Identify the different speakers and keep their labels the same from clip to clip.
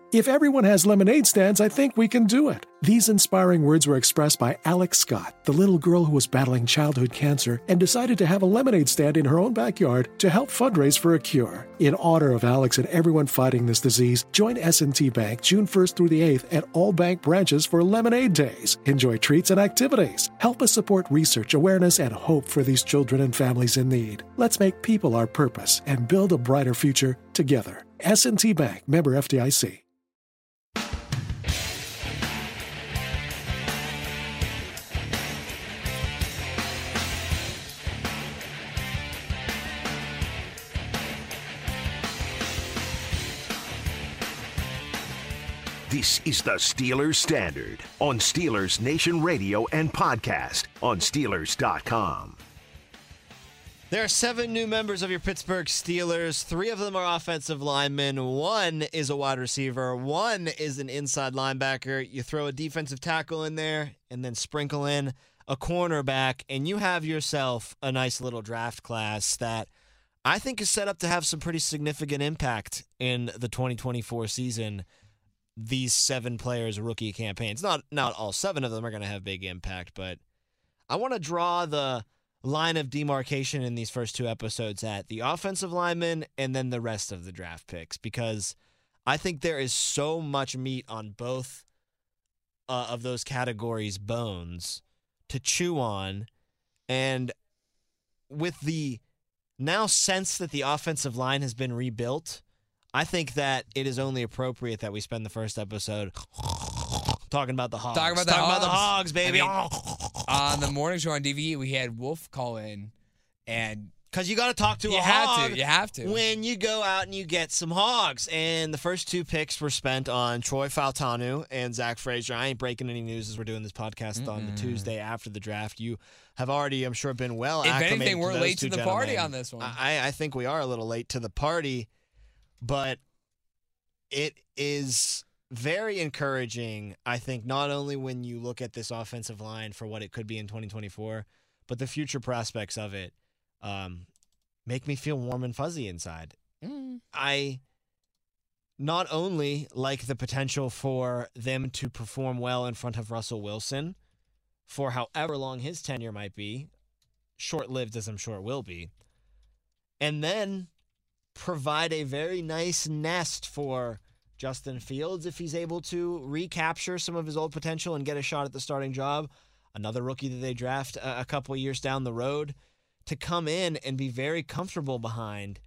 Speaker 1: If everyone has lemonade stands, I think we can do it. These inspiring words were expressed by Alex Scott, the little girl who was battling childhood cancer and decided to have a lemonade stand in her own backyard to help fundraise for a cure. In honor of Alex and everyone fighting this disease, join S&T Bank June 1st through the 8th at all bank branches for Lemonade Days. Enjoy treats and activities. Help us support research, awareness, and hope for these children and families in need. Let's make people our purpose and build a brighter future together. S&T Bank, member FDIC.
Speaker 2: This is the Steelers Standard on Steelers Nation Radio and podcast on Steelers.com.
Speaker 3: There are 7 new members of your Pittsburgh Steelers. 3 of them are offensive linemen. 1 is a wide receiver. 1 is an inside linebacker. You throw a defensive tackle in there and then sprinkle in a cornerback, and you have yourself a nice little draft class that I think is set up to have some pretty significant impact in the 2024 season. These 7 players' rookie campaigns. Not all 7 of them are going to have big impact, but I want to draw the line of demarcation in these first 2 episodes at the offensive linemen and then the rest of the draft picks, because I think there is so much meat on both of those categories' bones to chew on. And with the now sense that the offensive line has been rebuilt, I think that it is only appropriate that we spend the first episode talking about the Hogs.
Speaker 4: Talking about the
Speaker 3: Hogs, baby.
Speaker 4: I mean, on the morning show on DVE, we had Wolf call in, and
Speaker 3: because you got to talk to a hog.
Speaker 4: You have to.
Speaker 3: When you go out and you get some hogs. And the first 2 picks were spent on Troy Fautanu and Zach Frazier. I ain't breaking any news as we're doing this podcast on the Tuesday after the draft. You have already, I'm sure, been well acclimated.
Speaker 4: If anything, we're late to the
Speaker 3: gentlemen.
Speaker 4: party on this one.
Speaker 3: I think we are a little late to the party, but it is very encouraging, I think, not only when you look at this offensive line for what it could be in 2024, but the future prospects of it make me feel warm and fuzzy inside. I not only like the potential for them to perform well in front of Russell Wilson for however long his tenure might be, short-lived as I'm sure it will be, and then provide a very nice nest for Justin Fields if he's able to recapture some of his old potential and get a shot at the starting job. Another rookie that they draft a couple of years down the road to come in and be very comfortable behind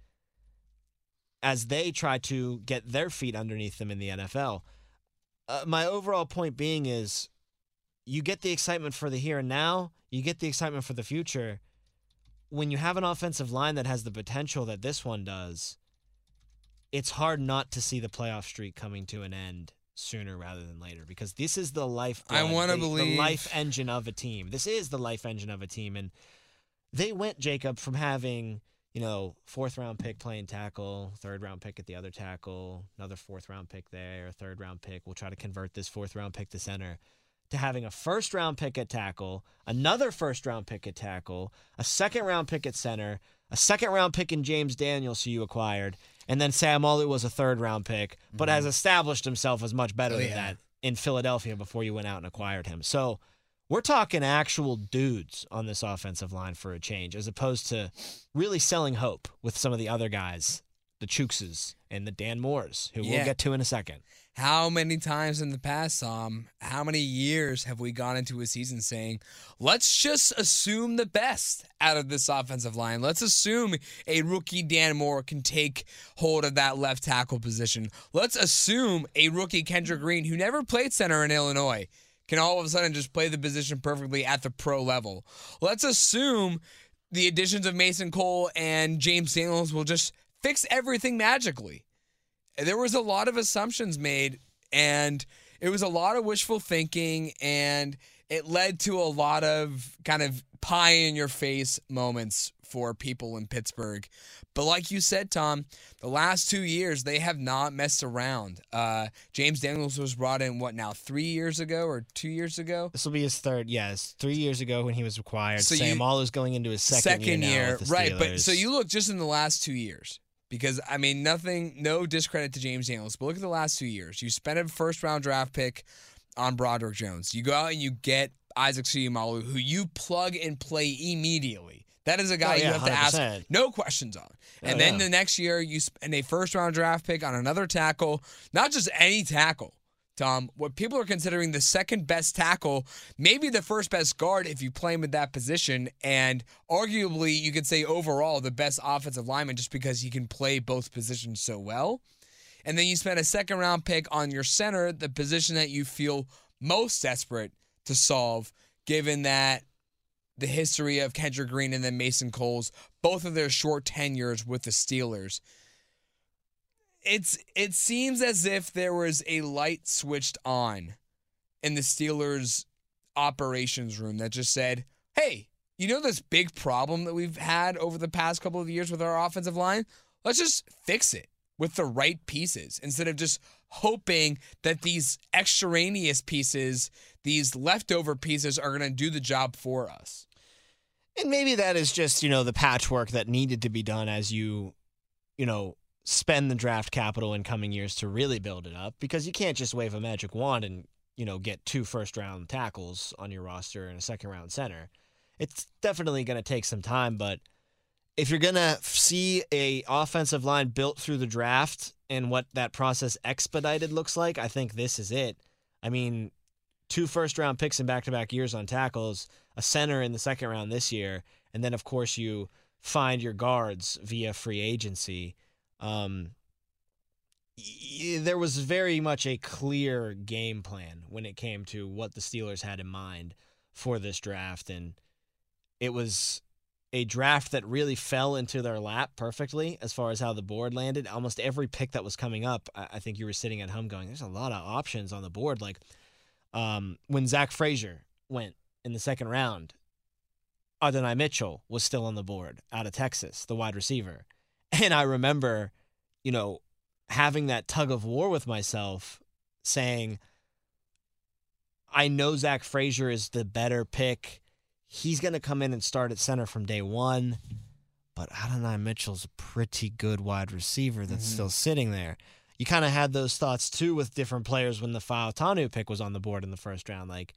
Speaker 3: as they try to get their feet underneath them in the NFL. My overall point being is you get the excitement for the here and now, you get the excitement for the future. When you have an offensive line that has the potential that this one does, it's hard not to see the playoff streak coming to an end sooner rather than later, because this is the lifeblood.
Speaker 4: I want to believe
Speaker 3: the life engine of a team. This is the life engine of a team, and they went, Jacob, from having 4th round pick playing tackle, 3rd round pick at the other tackle, another 4th round pick there, 3rd round pick. We'll try to convert this 4th round pick to center. To having a 1st round pick at tackle, another 1st round pick at tackle, a 2nd round pick at center, a 2nd round pick in James Daniels, who you acquired, and then Sam Olu was a 3rd round pick, but has established himself as much better than that in Philadelphia before you went out and acquired him. So we're talking actual dudes on this offensive line for a change, as opposed to really selling hope with some of the other guys, the Chukses and the Dan Moores, who we'll get to in a second.
Speaker 4: How many times in the past, how many years have we gone into a season saying, let's just assume the best out of this offensive line. Let's assume a rookie Dan Moore can take hold of that left tackle position. Let's assume a rookie Kendrick Green, who never played center in Illinois, can all of a sudden just play the position perfectly at the pro level. Let's assume the additions of Mason Cole and James Daniels will just fix everything magically. There was a lot of assumptions made, and it was a lot of wishful thinking, and it led to a lot of kind of pie-in-your-face moments for people in Pittsburgh. But like you said, Tom, the last 2 years, they have not messed around. James Daniels was brought in, 3 years ago or 2 years ago?
Speaker 3: This will be his 3rd, yes. 3 years ago when he was acquired. So Sam Olu's going into his second year now with the
Speaker 4: right,
Speaker 3: Steelers.
Speaker 4: But so you look just in the last 2 years. Because, I mean, no discredit to James Daniels, but look at the last 2 years. You spent a first-round draft pick on Broderick Jones. You go out and you get Isaac Suyamalu, who you plug and play immediately. That is a guy you have
Speaker 3: 100%.
Speaker 4: to ask no questions on. And then the next year, you spend a first-round draft pick on another tackle, not just any tackle, Tom. What people are considering the second-best tackle, maybe the first-best guard if you play him at that position, and arguably you could say overall the best offensive lineman just because he can play both positions so well. And then you spend a second-round pick on your center, the position that you feel most desperate to solve, given that the history of Kendrick Green and then Mason Coles, both of their short tenures with the Steelers. It seems as if there was a light switched on in the Steelers' operations room that just said, hey, you know this big problem that we've had over the past couple of years with our offensive line? Let's just fix it with the right pieces instead of just hoping that these extraneous pieces, these leftover pieces are going to do the job for us.
Speaker 3: And maybe that is just, the patchwork that needed to be done as you spend the draft capital in coming years to really build it up, because you can't just wave a magic wand and, get 2 first-round tackles on your roster and a second-round center. It's definitely going to take some time, but if you're going to see a offensive line built through the draft and what that process expedited looks like, I think this is it. I mean, 2 first-round picks in back-to-back years on tackles, a center in the second round this year, and then, of course, you find your guards via free agency. There was very much a clear game plan when it came to what the Steelers had in mind for this draft, and it was a draft that really fell into their lap perfectly as far as how the board landed. Almost every pick that was coming up, I think you were sitting at home going, there's a lot of options on the board. Like when Zach Frazier went in the second round, Adonai Mitchell was still on the board out of Texas, the wide receiver. And I remember, having that tug of war with myself saying, I know Zach Frazier is the better pick. He's going to come in and start at center from day one. But Adonai Mitchell's a pretty good wide receiver that's still sitting there. You kind of had those thoughts, too, with different players when the Fautanu pick was on the board in the first round. Like,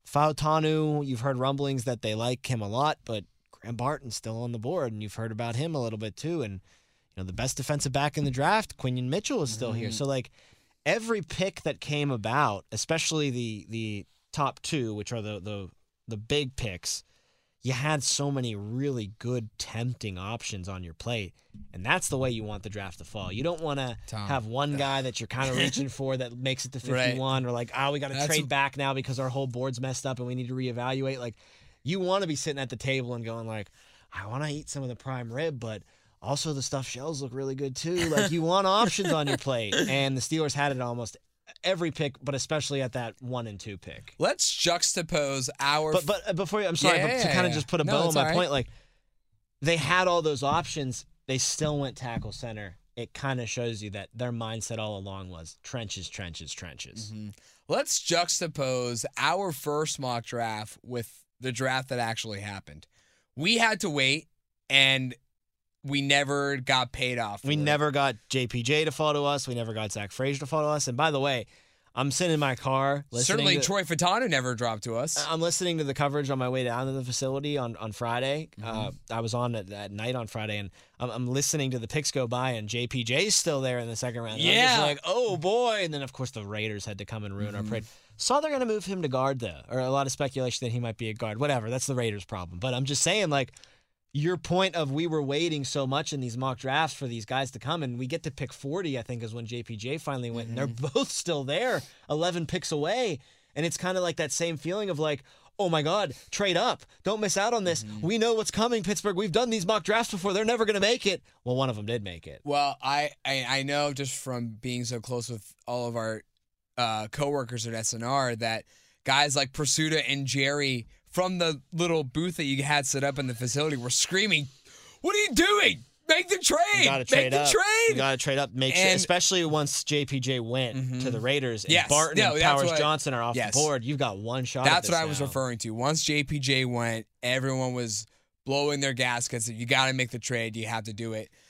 Speaker 3: Fautanu, you've heard rumblings that they like him a lot, but Graham Barton's still on the board, and you've heard about him a little bit, too. And, the best defensive back in the draft, Quinion Mitchell, is still here. So, like, every pick that came about, especially the top 2, which are the big picks, you had so many really good, tempting options on your plate. And that's the way you want the draft to fall. You don't want to have one guy that you're kind of reaching for that makes it to 51 or like, we got to trade back now because our whole board's messed up and we need to reevaluate. Like, you want to be sitting at the table and going like, I want to eat some of the prime rib, but also the stuffed shells look really good too. Like, you want options on your plate. And the Steelers had it almost every pick, but especially at that 1 and 2 pick.
Speaker 4: Let's juxtapose our...
Speaker 3: But before you... I'm sorry, but to kind of just put a bow on my point, like, they had all those options. They still went tackle center. It kind of shows you that their mindset all along was trenches, trenches, trenches.
Speaker 4: Mm-hmm. Let's juxtapose our first mock draft with the draft that actually happened. We had to wait, and we never got paid off.
Speaker 3: We never got JPJ to follow us. We never got Zach Frazier to follow us. And by the way, I'm sitting in my car listening.
Speaker 4: Certainly Troy Fautanu never dropped to us.
Speaker 3: I'm listening to the coverage on my way down to the facility on Friday. I was on at night on Friday, and I'm listening to the picks go by, and JPJ's still there in the second round. And I'm just like, oh, boy. And then, of course, the Raiders had to come and ruin our parade. Saw they're going to move him to guard, though, or a lot of speculation that he might be a guard. Whatever, that's the Raiders' problem. But I'm just saying, like, your point of we were waiting so much in these mock drafts for these guys to come, and we get to pick 40, I think, is when JPJ finally went, and they're both still there, 11 picks away, and it's kind of like that same feeling of like, oh my God, trade up. Don't miss out on this. We know what's coming, Pittsburgh. We've done these mock drafts before. They're never going to make it. Well, one of them did make it.
Speaker 4: Well, I know just from being so close with all of our coworkers at SNR that guys like Pursuta and Jerry from the little booth that you had set up in the facility were screaming, what are you doing? Make the trade.
Speaker 3: You got to trade up.
Speaker 4: Trade.
Speaker 3: You got to trade up. Make sure, especially once JPJ went to the Raiders and Barton and Powers Johnson are off the board, you've got one shot
Speaker 4: That's
Speaker 3: at this
Speaker 4: what I was referring to. Once JPJ went, everyone was blowing their gaskets. You got to make the trade. You have to do it.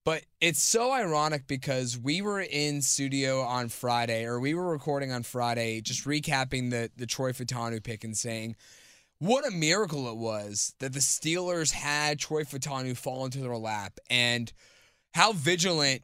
Speaker 4: But it's so ironic because we were in studio on Friday, or we were recording on Friday, just recapping the Troy Fautanu pick and saying what a miracle it was that the Steelers had Troy Fautanu fall into their lap, and how vigilant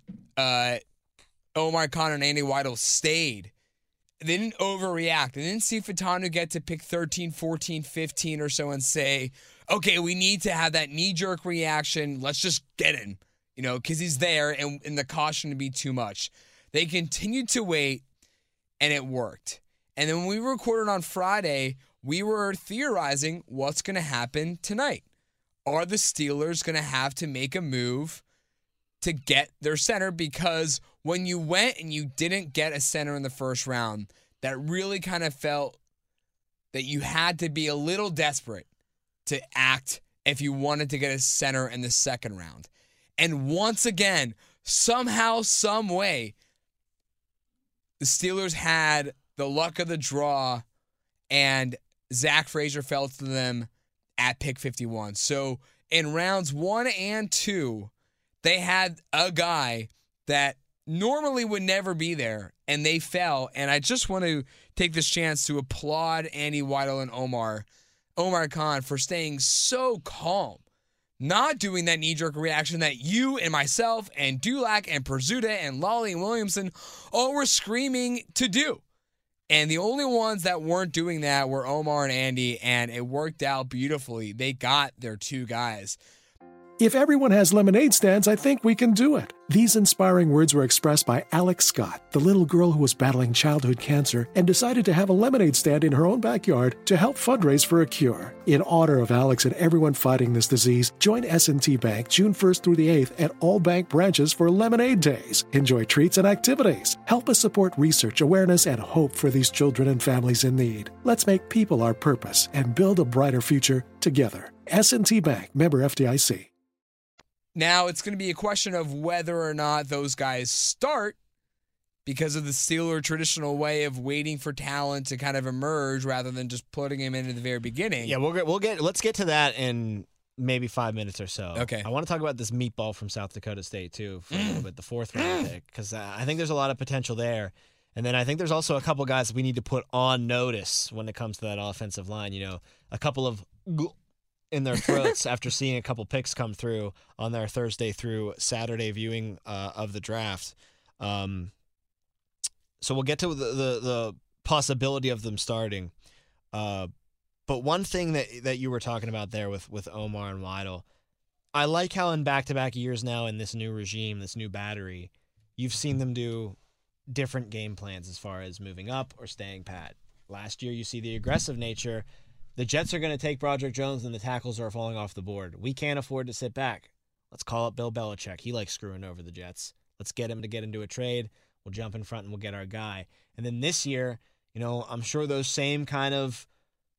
Speaker 4: Omar Khan and Andy Weidel stayed. They didn't overreact. They didn't see Fautanu get to pick 13, 14, 15 or so and say, okay, we need to have that knee-jerk reaction. Let's just get him, because he's there, and the caution to be too much. They continued to wait, and it worked. And then when we recorded on Friday, we were theorizing what's going to happen tonight. Are the Steelers going to have to make a move to get their center? Because when you went and you didn't get a center in the first round, that really kind of felt that you had to be a little desperate to act if you wanted to get a center in the second round. And once again, somehow, some way, the Steelers had the luck of the draw, and Zach Frazier fell to them at pick 51. So in rounds 1 and 2, they had a guy that normally would never be there, and they fell. And I just want to take this chance to applaud Andy Weidel and Omar Khan for staying so calm, not doing that knee-jerk reaction that you and myself and Dulac and Perzuta and Lolly and Williamson all were screaming to do. And the only ones that weren't doing that were Omar and Andy, and it worked out beautifully. They got their two guys.
Speaker 1: If everyone has lemonade stands, I think we can do it. These inspiring words were expressed by Alex Scott, the little girl who was battling childhood cancer and decided to have a lemonade stand in her own backyard to help fundraise for a cure. In honor of Alex and everyone fighting this disease, join S&T Bank June 1st through the 8th at all bank branches for Lemonade Days. Enjoy treats and activities. Help us support research, awareness, and hope for these children and families in need. Let's make people our purpose and build a brighter future together. S&T Bank, member FDIC.
Speaker 4: Now, it's going to be a question of whether or not those guys start because of the Steeler traditional way of waiting for talent to kind of emerge rather than just putting him in at the very beginning.
Speaker 3: Yeah, let's get to that in maybe 5 minutes or so.
Speaker 4: Okay.
Speaker 3: I want to talk about this meatball from South Dakota State, too, for a little bit, the 4th round pick, because I think there's a lot of potential there. And then I think there's also a couple guys we need to put on notice when it comes to that offensive line. A couple of in their throats after seeing a couple picks come through on their Thursday through Saturday viewing of the draft. So we'll get to the possibility of them starting. But one thing that you were talking about there with Omar and Weidel, I like how in back-to-back years now in this new regime, this new battery, you've seen them do different game plans as far as moving up or staying pat. Last year, you see the aggressive nature. The Jets are going to take Broderick Jones and the tackles are falling off the board. We can't afford to sit back. Let's call up Bill Belichick. He likes screwing over the Jets. Let's get him to get into a trade. We'll jump in front and we'll get our guy. And then this year, I'm sure those same kind of,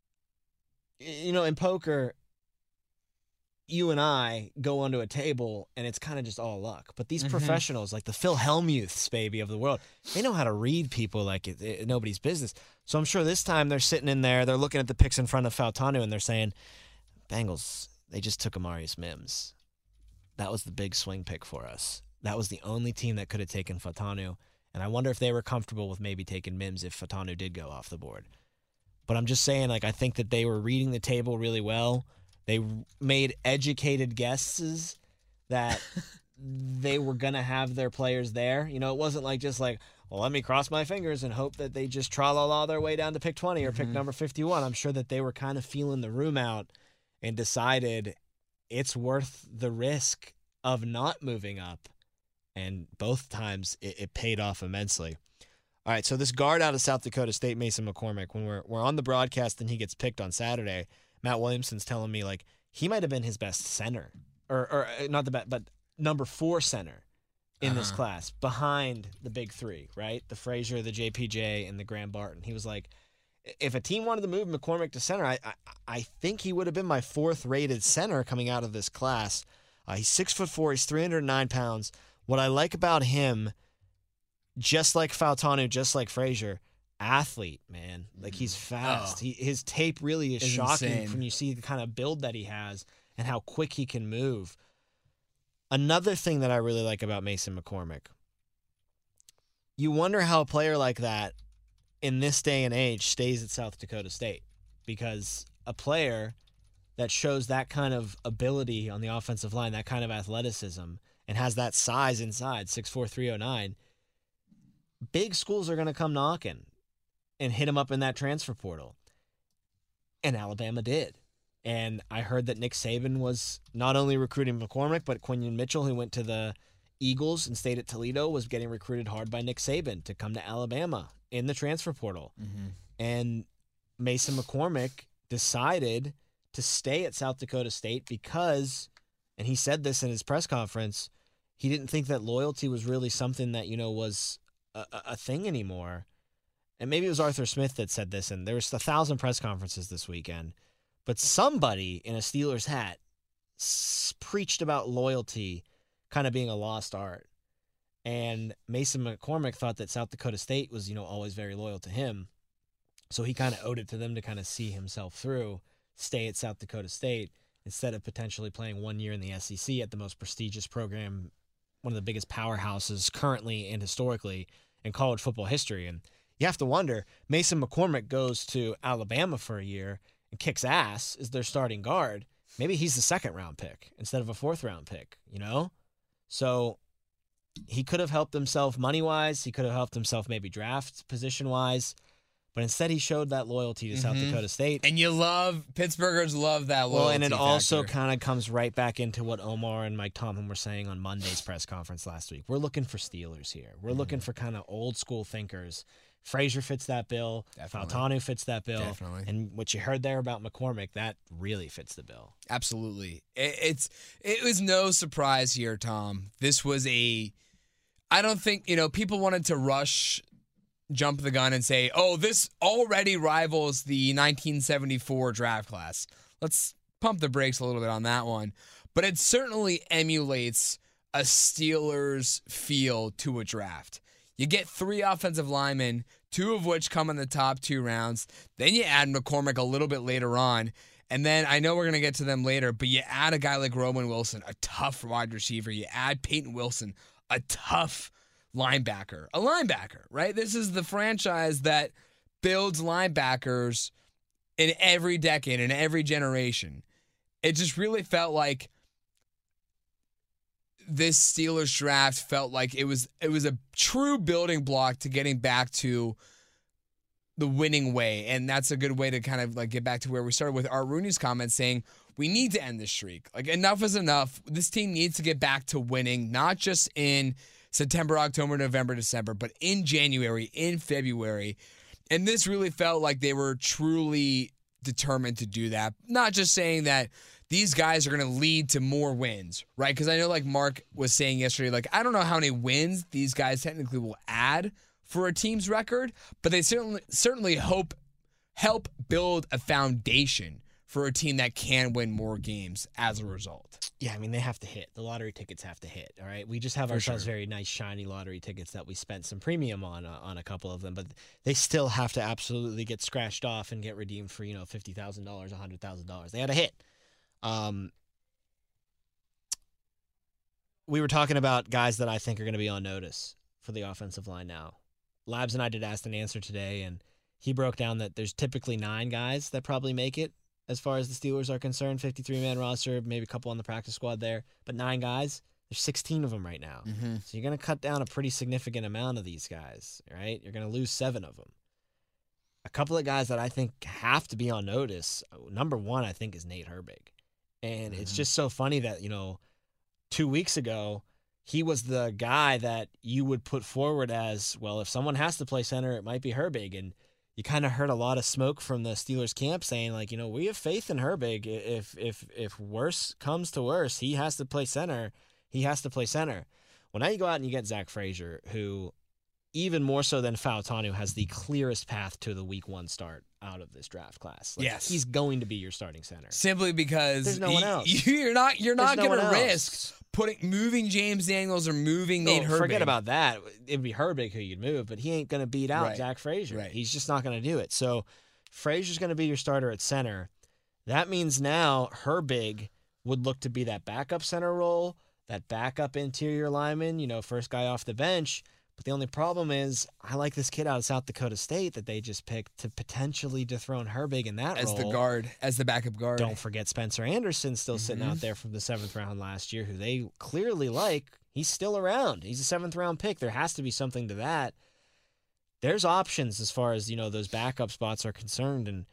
Speaker 3: in poker, you and I go onto a table and it's kind of just all luck. But these professionals, like the Phil Hellmuths, baby, of the world, they know how to read people like it's nobody's business. So I'm sure this time they're sitting in there, they're looking at the picks in front of Fautanu, and they're saying, Bengals, they just took Amarius Mims. That was the big swing pick for us. That was the only team that could have taken Fautanu. And I wonder if they were comfortable with maybe taking Mims if Fautanu did go off the board. But I'm just saying, I think that they were reading the table really well. They made educated guesses that they were going to have their players there. It wasn't just well, let me cross my fingers and hope that they just tra-la-la their way down to pick 20 or pick number 51. I'm sure that they were kind of feeling the room out and decided it's worth the risk of not moving up. And both times it paid off immensely. All right, so this guard out of South Dakota State, Mason McCormick, when we're on the broadcast and he gets picked on Saturday, Matt Williamson's telling me he might have been his best center, or not the best, but number 4 center in this class, behind the big 3, right? The Frazier, the JPJ, and the Graham Barton. He was like, if a team wanted to move McCormick to center, I think he would have been my 4th rated center coming out of this class. He's 6'4", he's 309 pounds. What I like about him, just like Fautanu, just like Frazier, athlete, man. He's fast. His tape really is shocking when you see the kind of build that he has and how quick he can move. Another thing that I really like about Mason McCormick, you wonder how a player like that in this day and age stays at South Dakota State, because a player that shows that kind of ability on the offensive line, that kind of athleticism, and has that size inside, 6'4", 309, big schools are going to come knocking and hit him up in that transfer portal. And Alabama did. And I heard that Nick Saban was not only recruiting McCormick, but Quinion Mitchell, who went to the Eagles and stayed at Toledo, was getting recruited hard by Nick Saban to come to Alabama in the transfer portal. Mm-hmm. And Mason McCormick decided to stay at South Dakota State because, and he said this in his press conference, he didn't think that loyalty was really something that, was a thing anymore. And maybe it was Arthur Smith that said this, and there was 1,000 press conferences this weekend. But somebody in a Steelers hat preached about loyalty kind of being a lost art. And Mason McCormick thought that South Dakota State was, always very loyal to him. So he kind of owed it to them to kind of see himself through, stay at South Dakota State, instead of potentially playing 1 year in the SEC at the most prestigious program, one of the biggest powerhouses currently and historically in college football history. And you have to wonder, Mason McCormick goes to Alabama for a year and kicks ass as their starting guard. Maybe he's the second-round pick instead of a fourth-round pick, So he could have helped himself money-wise. He could have helped himself maybe draft position-wise. But instead, he showed that loyalty to South Dakota State.
Speaker 4: And Pittsburghers love that loyalty.
Speaker 3: Well, and it also kind of comes right back into what Omar and Mike Tomlin were saying on Monday's press conference last week. We're looking for Steelers here. We're looking for kind of old-school thinkers. Frazier fits that bill. Fautanu fits that bill.
Speaker 4: Definitely.
Speaker 3: And what you heard there about McCormick, that really fits the bill.
Speaker 4: Absolutely. It was no surprise here, Tom. This was I don't think, people wanted to jump the gun and say, oh, this already rivals the 1974 draft class. Let's pump the brakes a little bit on that one. But it certainly emulates a Steelers feel to a draft. You get 3 offensive linemen, 2 of which come in the top 2 rounds. Then you add McCormick a little bit later on. And then I know we're going to get to them later, but you add a guy like Roman Wilson, a tough wide receiver. You add Peyton Wilson, a tough linebacker. A linebacker, right? This is the franchise that builds linebackers in every decade, in every generation. It just really felt like this Steelers draft felt like it was a true building block to getting back to the winning way. And that's a good way to kind of like get back to where we started with Art Rooney's comments saying we need to end this streak. Like, enough is enough. This team needs to get back to winning, not just in September, October, November, December, but in January, in February. And this really felt like they were truly determined to do that. Not just saying that these guys are going to lead to more wins, right? Because I know, like Mark was saying yesterday, like, I don't know how many wins these guys technically will add for a team's record, but they certainly help build a foundation for a team that can win more games as a result.
Speaker 3: Yeah, I mean, they have to hit. The lottery tickets have to hit, all right? We just have ourselves very nice, shiny lottery tickets that we spent some premium on a couple of them, but they still have to absolutely get scratched off and get redeemed for, $50,000, $100,000. They had to hit. We were talking about guys that I think are going to be on notice for the offensive line now. Labs and I did Ask and Answer today, and he broke down that there's typically 9 guys that probably make it as far as the Steelers are concerned. 53-man roster, maybe a couple on the practice squad there, but 9 guys. There's 16 of them right now. Mm-hmm. So you're going to cut down a pretty significant amount of these guys, right? You're going to lose 7 of them. A couple of guys that I think have to be on notice, number 1, I think, is Nate Herbig. And it's just so funny that, 2 weeks ago, he was the guy that you would put forward as, well, if someone has to play center, it might be Herbig. And you kind of heard a lot of smoke from the Steelers camp saying, like, we have faith in Herbig. If worse comes to worse, he has to play center. He has to play center. Well, now you go out and you get Zach Frazier, who, even more so than Fautanu, has the clearest path to the week 1 start out of this draft class. Like,
Speaker 4: yes.
Speaker 3: He's going to be your starting center.
Speaker 4: Simply because
Speaker 3: there's no one else.
Speaker 4: You're not going to risk moving James Daniels or moving Nate Herbig.
Speaker 3: Forget about that. It'd be Herbig who you'd move, but he ain't going to beat out Zach Frazier.
Speaker 4: Right.
Speaker 3: He's just not going to do it. So Frazier's going to be your starter at center. That means now Herbig would look to be that backup center role that backup interior lineman, first guy off the bench. But the only problem is I like this kid out of South Dakota State that they just picked to potentially dethrone Herbig in that
Speaker 4: as
Speaker 3: role.
Speaker 4: the guard, as the backup guard.
Speaker 3: Don't forget Spencer Anderson still sitting out there from the 7th round last year, who they clearly like. He's still around. He's a 7th round pick. There has to be something to that. There's options as far as, those backup spots are concerned, and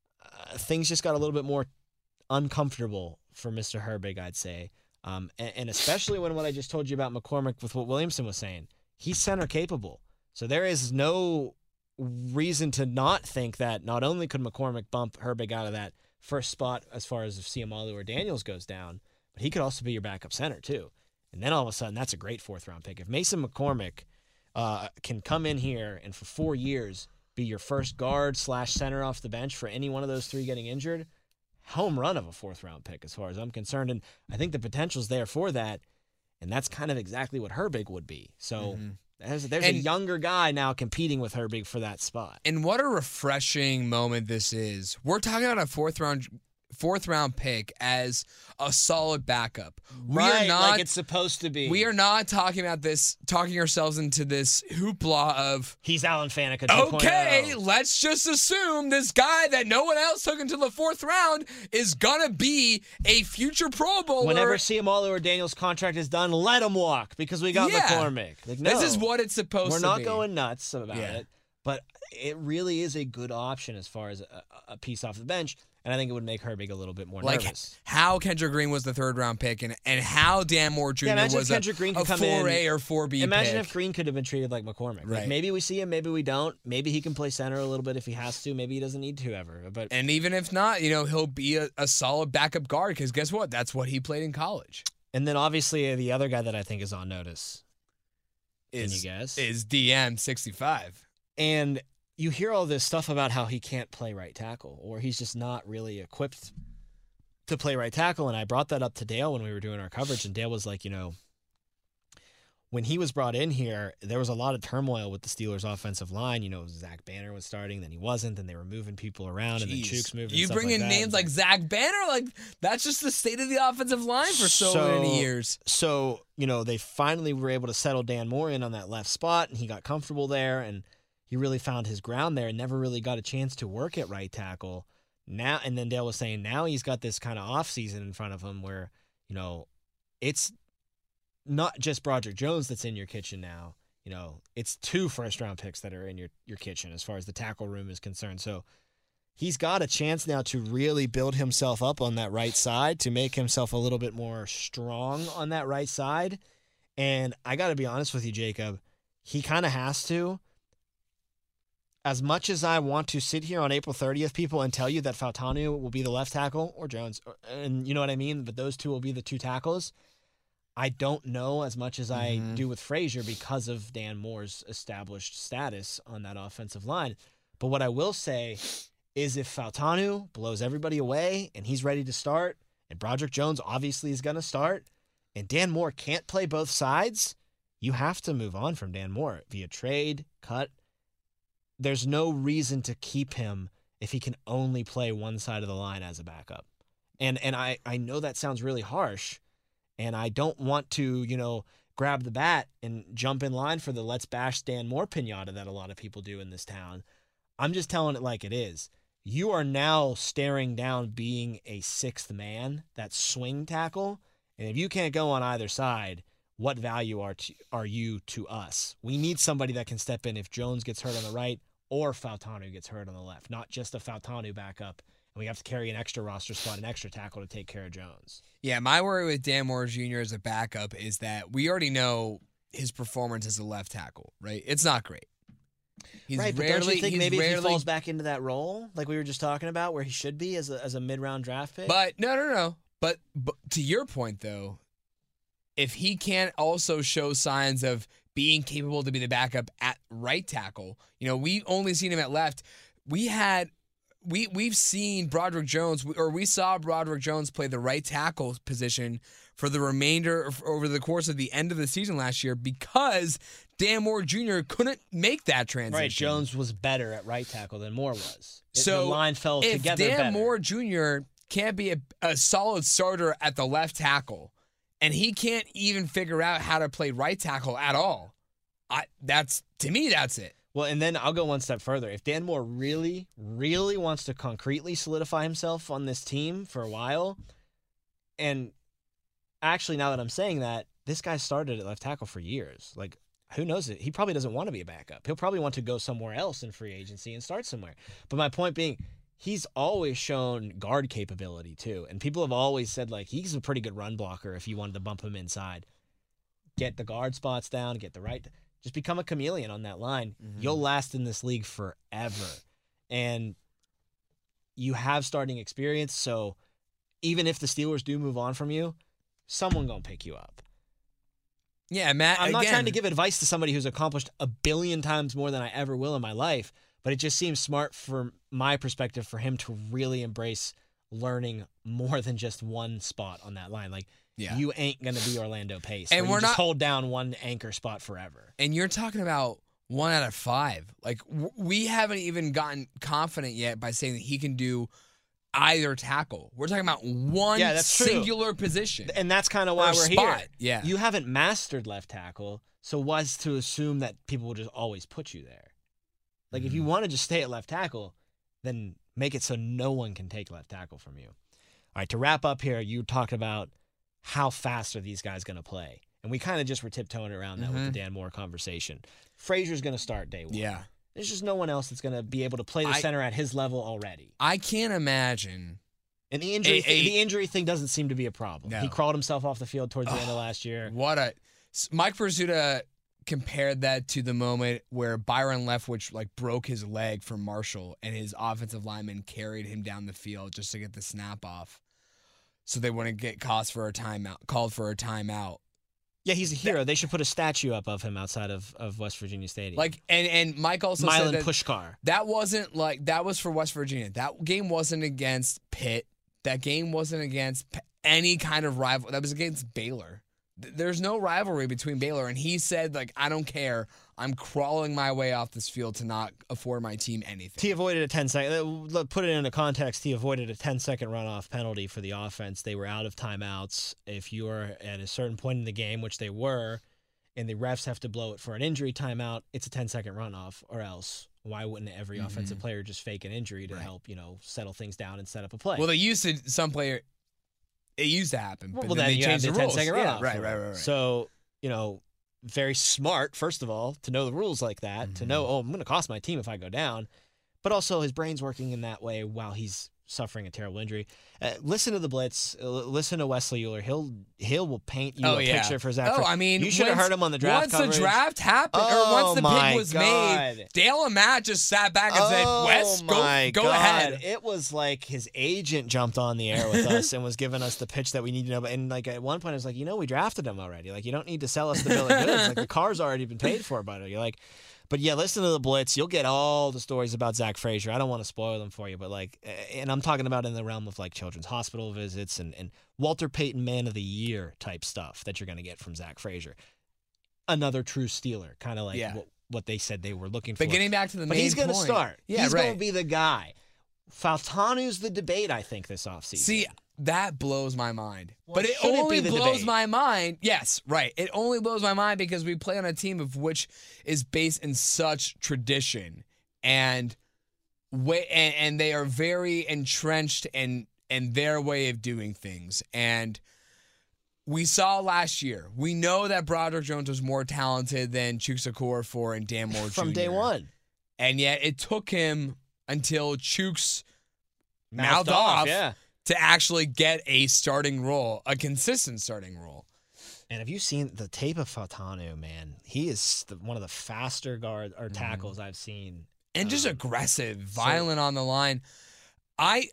Speaker 3: things just got a little bit more uncomfortable for Mr. Herbig, I'd say. And especially when what I just told you about McCormick with what Williamson was saying. He's center capable. So there is no reason to not think that not only could McCormick bump Herbig out of that first spot as far as if Ciamalu or Daniels goes down, but he could also be your backup center too. And then all of a sudden, that's a great 4th round pick. If Mason McCormick can come in here and for 4 years be your first guard / center off the bench for any one of those 3 getting injured, home run of a 4th round pick as far as I'm concerned. And I think the potential's there for that. And that's kind of exactly what Herbig would be. So there's a younger guy now competing with Herbig for that spot.
Speaker 4: And what a refreshing moment this is. We're talking about a fourth round pick as a solid backup. We are not
Speaker 3: like it's supposed to be.
Speaker 4: We are not talking ourselves into this hoopla of
Speaker 3: he's Alan Faneca 2.0.
Speaker 4: Okay, let's just assume this guy that no one else took into the 4th round is gonna be a future Pro Bowler.
Speaker 3: Whenever Ciamalu or Daniels' contract is done, let him walk because we got McCormick. Like, no,
Speaker 4: this is what it's supposed to be.
Speaker 3: We're not going nuts about it, but it really is a good option as far as a piece off the bench. And I think it would make Herbig a little bit more nervous.
Speaker 4: How Kendrick Green was the 3rd round pick, and how Dan Moore Jr. was a 4A or 4B
Speaker 3: Imagine
Speaker 4: pick.
Speaker 3: if Green could have been treated like McCormick.
Speaker 4: Right.
Speaker 3: Like maybe we see him, maybe we don't. Maybe he can play center a little bit if he has to. Maybe he doesn't need to ever.
Speaker 4: And even if not, he'll be a solid backup guard because guess what? That's what he played in college.
Speaker 3: And then obviously the other guy that I think is on notice, can you guess?
Speaker 4: Is DM65.
Speaker 3: And you hear all this stuff about how he can't play right tackle or he's just not really equipped to play right tackle. And I brought that up to Dale when we were doing our coverage, and Dale was like, when he was brought in here, there was a lot of turmoil with the Steelers' offensive line. Zach Banner was starting, then he wasn't, then they were moving people around, and then Chooks moved.
Speaker 4: You bring in names like Zach Banner, like that's just the state of the offensive line for so many years.
Speaker 3: So, they finally were able to settle Dan Moore in on that left spot, and he got comfortable there, and he really found his ground there and never really got a chance to work at right tackle. Now, and then Dale was saying now he's got this kind of off season in front of him where, it's not just Broderick Jones that's in your kitchen now. It's 2 first-round picks that are in your kitchen as far as the tackle room is concerned. So he's got a chance now to really build himself up on that right side, to make himself a little bit more strong on that right side. And I got to be honest with you, Jacob, he kind of has to. As much as I want to sit here on April 30th, people, and tell you that Fautanu will be the left tackle or Jones, and you know what I mean, but those 2 will be the 2 tackles, I don't know as much as I do with Frazier because of Dan Moore's established status on that offensive line. But what I will say is if Fautanu blows everybody away and he's ready to start, and Broderick Jones obviously is going to start, and Dan Moore can't play both sides, you have to move on from Dan Moore via trade, cut. There's no reason to keep him if he can only play one side of the line as a backup. And I know that sounds really harsh, and I don't want to, grab the bat and jump in line for the let's bash Dan Moore pinata that a lot of people do in this town. I'm just telling it like it is. You are now staring down being a 6th man, that swing tackle, and if you can't go on either side, what value are you to us? We need somebody that can step in if Jones gets hurt on the right or Fautanu gets hurt on the left, not just a Fautanu backup, and we have to carry an extra roster spot, an extra tackle to take care of Jones.
Speaker 4: Yeah, my worry with Dan Moore Jr. as a backup is that we already know his performance as a left tackle, right? It's not great.
Speaker 3: But don't you think maybe if he falls back into that role, like we were just talking about, where he should be as a mid-round draft pick?
Speaker 4: But no. But to your point, though, if he can't also show signs of being capable to be the backup at right tackle, we've only seen him at left. We've seen Broderick Jones, or we saw Broderick Jones play the right tackle position for the remainder over the course of the end of the season last year because Dan Moore Jr. couldn't make that transition.
Speaker 3: Right, Jones was better at right tackle than Moore was.
Speaker 4: So
Speaker 3: the line fell together
Speaker 4: if Dan
Speaker 3: better.
Speaker 4: Moore Jr. can't be a solid starter at the left tackle, and he can't even figure out how to play right tackle at all. To me, that's it.
Speaker 3: Well, and then I'll go one step further. If Dan Moore really, really wants to concretely solidify himself on this team for a while, and actually now that I'm saying that, this guy started at left tackle for years. Like, who knows it? He probably doesn't want to be a backup. He'll probably want to go somewhere else in free agency and start somewhere. But my point being, he's always shown guard capability too. And people have always said, like, he's a pretty good run blocker if you wanted to bump him inside. Get the guard spots down, get the right... Just become a chameleon on that line. Mm-hmm. You'll last in this league forever. And you have starting experience, so even if the Steelers do move on from you, someone going to pick you up.
Speaker 4: Yeah, Matt,
Speaker 3: I'm not trying to give advice to somebody who's accomplished 1 billion times more than I ever will in my life, but it just seems smart from my perspective for him to really embrace learning more than just one spot on that line. Like, you ain't going to be Orlando Pace. And we're just hold down one anchor spot forever.
Speaker 4: And you're talking about 1 out of 5. Like, we haven't even gotten confident yet by saying that he can do either tackle. We're talking about one singular position.
Speaker 3: And that's kind of why we're
Speaker 4: spot.
Speaker 3: Here.
Speaker 4: Yeah.
Speaker 3: You haven't mastered left tackle, so what's to assume that people will just always put you there? Like, if you want to just stay at left tackle, then make it so no one can take left tackle from you. All right, to wrap up here, you talked about how fast are these guys going to play? And we kind of just were tiptoeing around that with the Dan Moore conversation. Frazier's going to start day 1.
Speaker 4: Yeah.
Speaker 3: There's just no one else that's going to be able to play the center at his level already.
Speaker 4: I can't imagine.
Speaker 3: And the injury thing doesn't seem to be a problem.
Speaker 4: No.
Speaker 3: He crawled himself off the field towards the end of last year.
Speaker 4: Mike Pursuta compared that to the moment where Byron Leftwich broke his leg for Marshall and his offensive lineman carried him down the field just to get the snap off. So they wouldn't get called for a timeout.
Speaker 3: Yeah, he's a hero. They should put a statue up of him outside of West Virginia Stadium.
Speaker 4: And Mike also
Speaker 3: Milan
Speaker 4: said that
Speaker 3: Pushkar.
Speaker 4: That was for West Virginia. That game wasn't against Pitt. That game wasn't against any kind of rival. That was against Baylor. There's no rivalry between Baylor. And he said, I don't care. I'm crawling my way off this field to not afford my team anything.
Speaker 3: He avoided a 10-second. Put it into context. He avoided a 10-second runoff penalty for the offense. They were out of timeouts. If you are at a certain point in the game, which they were, and the refs have to blow it for an injury timeout, it's a 10-second runoff, or else why wouldn't every offensive player just fake an injury to help, settle things down and set up a play?
Speaker 4: Well, it used to happen. But
Speaker 3: then
Speaker 4: they changed the rules.
Speaker 3: 10-second runoff.
Speaker 4: Right.
Speaker 3: So, very smart, first of all, to know the rules like that, to know, I'm going to cost my team if I go down. But also his brain's working in that way while he's suffering a terrible injury. Listen to the Blitz. Listen to Wesley Euler. He'll will paint you picture for Zach.
Speaker 4: You
Speaker 3: should have heard him on the draft coverage.
Speaker 4: Once the draft happened, or once the pick was made, Dale and Matt just sat back and said, Wes, go ahead.
Speaker 3: It was like his agent jumped on the air with us and was giving us the pitch that we need to know. And at one point I was like, we drafted him already. You don't need to sell us the bill of goods. The car's already been paid for, buddy. You're like... But yeah, listen to the Blitz. You'll get all the stories about Zach Frazier. I don't want to spoil them for you, but and I'm talking about in the realm of children's hospital visits and Walter Payton Man of the Year type stuff that you're going to get from Zach Frazier. Another true Steeler, kind of what they said they were looking for.
Speaker 4: But getting back to the main
Speaker 3: point. But he's going to start.
Speaker 4: Yeah,
Speaker 3: he's going to be the guy. Fautanu's the debate, I think, this offseason.
Speaker 4: See, that blows my mind.
Speaker 3: Well,
Speaker 4: but it only blows my mind. Yes, right. It only blows my mind because we play on a team of which is based in such tradition and they are very entrenched in their way of doing things. And we saw last year. We know that Broderick Jones was more talented than Chuks Okorafor and Dan Moore
Speaker 3: from
Speaker 4: Jr.
Speaker 3: day one.
Speaker 4: And yet it took him until Chuks mouthed off to actually get a starting role, a consistent starting role.
Speaker 3: And have you seen the tape of Fautanu, man? He is one of the faster guard or tackles I've seen.
Speaker 4: And just aggressive, violent on the line. I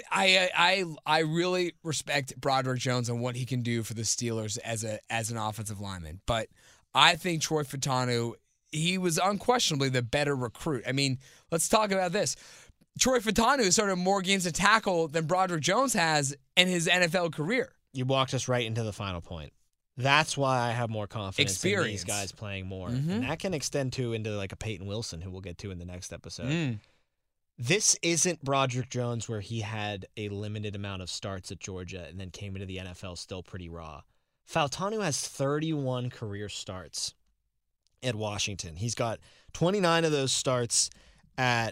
Speaker 4: really respect Broderick Jones and what he can do for the Steelers as an offensive lineman. But I think Troy Fautanu, he was unquestionably the better recruit. I mean, let's talk about this. Troy Fautanu started more games to tackle than Broderick Jones has in his NFL career.
Speaker 3: You walked us right into the final point. That's why I have more confidence in these guys playing more. And that can extend into a Peyton Wilson, who we'll get to in the next episode. This isn't Broderick Jones where he had a limited amount of starts at Georgia and then came into the NFL still pretty raw. Fautanu has 31 career starts at Washington. He's got 29 of those starts at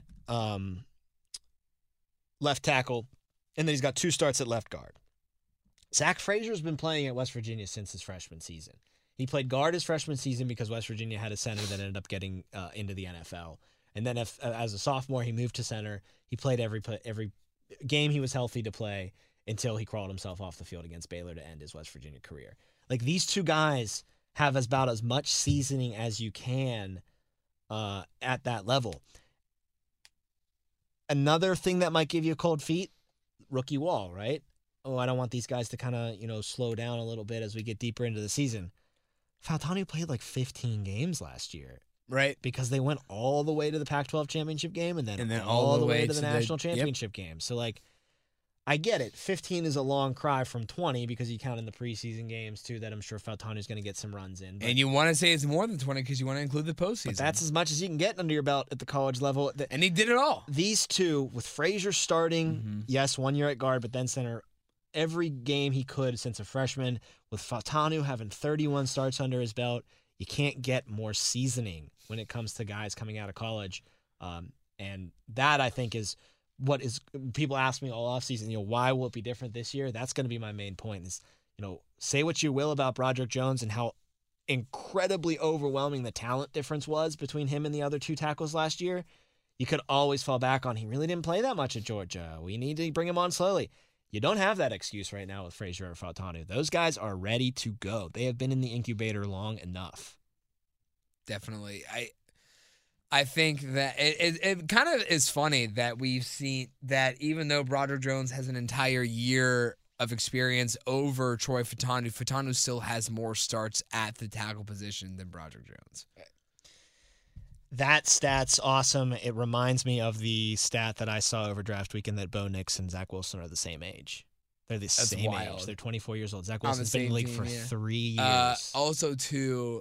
Speaker 3: left tackle, and then he's got 2 starts at left guard. Zach Frazier's been playing at West Virginia since his freshman season. He played guard his freshman season because West Virginia had a center that ended up getting into the NFL. And then as a sophomore, he moved to center. He played every game he was healthy to play until he crawled himself off the field against Baylor to end his West Virginia career. Like, these two guys have about as much seasoning as you can at that level. Another thing that might give you cold feet, rookie wall, right? Oh, I don't want these guys to kind of, slow down a little bit as we get deeper into the season. Fautanu played like 15 games last year.
Speaker 4: Right.
Speaker 3: Because they went all the way to the Pac-12 championship game and then all the way to the national championship game. So, I get it. 15 is a long cry from 20 because you count in the preseason games, too, that I'm sure Fautanu's going to get some runs in.
Speaker 4: And you want to say it's more than 20 because you want to include the postseason.
Speaker 3: But that's as much as you can get under your belt at the college level.
Speaker 4: And he did it all.
Speaker 3: These two, with Frazier starting, yes, 1 year at guard, but then center every game he could since a freshman, with Fautanu having 31 starts under his belt, you can't get more seasoning when it comes to guys coming out of college. And that, I think, is what is people ask me all offseason, why will it be different this year? That's going to be my main point is, say what you will about Broderick Jones and how incredibly overwhelming the talent difference was between him and the other 2 tackles last year. You could always fall back on, he really didn't play that much at Georgia. We need to bring him on slowly. You don't have that excuse right now with Frazier or Fautanu. Those guys are ready to go. They have been in the incubator long enough.
Speaker 4: Definitely. I think that it kind of is funny that we've seen that even though Broderick Jones has an entire year of experience over Troy Fautanu, Fautanu still has more starts at the tackle position than Broderick Jones.
Speaker 3: That stat's awesome. It reminds me of the stat that I saw over draft weekend that Bo Nix and Zach Wilson are the same age. They're the same age. They're 24 years old. Zach Wilson's been in the league for 3 years.
Speaker 4: Also, too,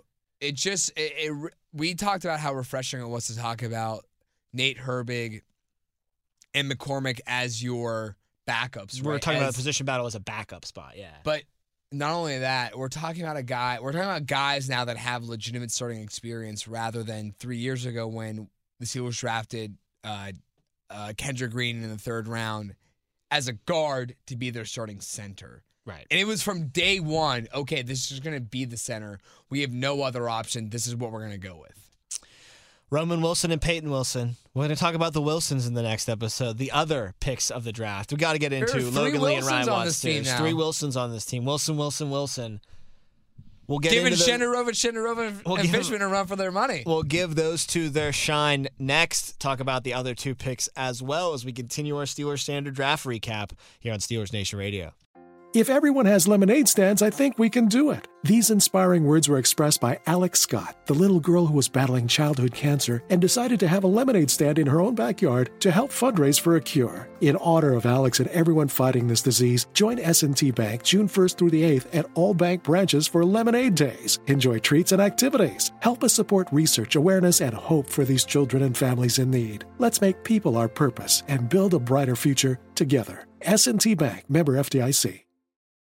Speaker 4: we talked about how refreshing it was to talk about Nate Herbig and McCormick as your backups.
Speaker 3: We're talking about a position battle as a backup spot, yeah.
Speaker 4: But not only that, we're talking about guys now that have legitimate starting experience rather than 3 years ago when the Steelers drafted Kendrick Green in the 3rd round as a guard to be their starting center.
Speaker 3: Right.
Speaker 4: And it was from day one, okay, this is going to be the center. We have no other option. This is what we're going to go with.
Speaker 3: Roman Wilson and Peyton Wilson. We're going to talk about the Wilsons in the next episode, the other picks of the draft. We got to get into Logan Lee and Ryan Watts. There's 3 Wilsons on this team. Wilson. We'll get
Speaker 4: giving
Speaker 3: into
Speaker 4: Shenderovich, and Fishman a run for their money.
Speaker 3: We'll give those 2 their shine next. Talk about the other 2 picks as well as we continue our Steelers Standard Draft recap here on Steelers Nation Radio.
Speaker 1: If everyone has lemonade stands, I think we can do it. These inspiring words were expressed by Alex Scott, the little girl who was battling childhood cancer and decided to have a lemonade stand in her own backyard to help fundraise for a cure. In honor of Alex and everyone fighting this disease, join S&T Bank June 1st through the 8th at all bank branches for Lemonade Days. Enjoy treats and activities. Help us support research, awareness, and hope for these children and families in need. Let's make people our purpose and build a brighter future together. S&T Bank, member FDIC.